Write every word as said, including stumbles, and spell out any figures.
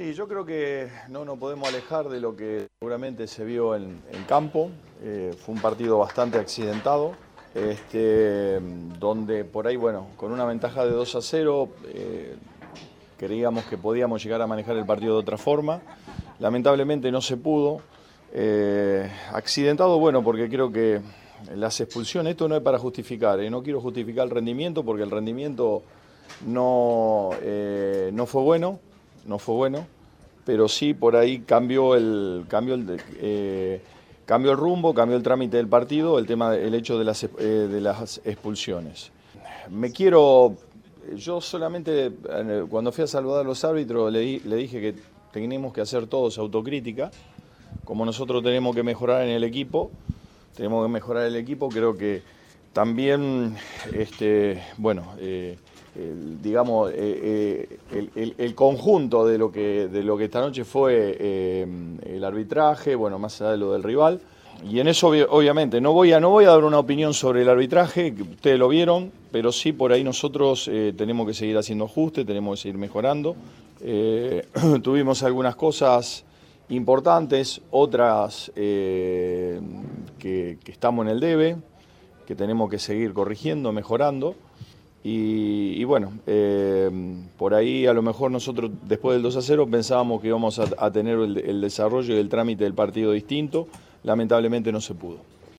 Sí, yo creo que no nos podemos alejar de lo que seguramente se vio en, en campo. Eh, fue un partido bastante accidentado, este, donde por ahí, bueno, con una ventaja de dos a cero, eh, creíamos que podíamos llegar a manejar el partido de otra forma. Lamentablemente no se pudo. Eh, accidentado, bueno, porque creo que las expulsiones, esto no es para justificar, eh, no quiero justificar el rendimiento porque el rendimiento no, eh, no fue bueno. No fue bueno, pero sí por ahí cambió el, cambió el, eh, cambió el rumbo, cambió el trámite del partido, el tema, el hecho de las, eh, de las expulsiones. Me quiero, yo solamente eh, cuando fui a saludar a los árbitros le, le dije que tenemos que hacer todos autocrítica, como nosotros tenemos que mejorar en el equipo, tenemos que mejorar el equipo, creo que también, este, bueno, eh, el, digamos, eh, eh, el, el, el conjunto de lo que, de lo que esta noche fue eh, el arbitraje, bueno, más allá de lo del rival. Y en eso, obviamente, no voy a, no voy a dar una opinión sobre el arbitraje, que ustedes lo vieron, pero sí por ahí nosotros eh, tenemos que seguir haciendo ajustes, tenemos que seguir mejorando. Eh, tuvimos algunas cosas importantes, otras eh, que, que estamos en el debe, que tenemos que seguir corrigiendo, mejorando. Y, y bueno, eh, por ahí a lo mejor nosotros después del dos a cero pensábamos que íbamos a, a tener el, el desarrollo y el trámite del partido distinto, lamentablemente no se pudo.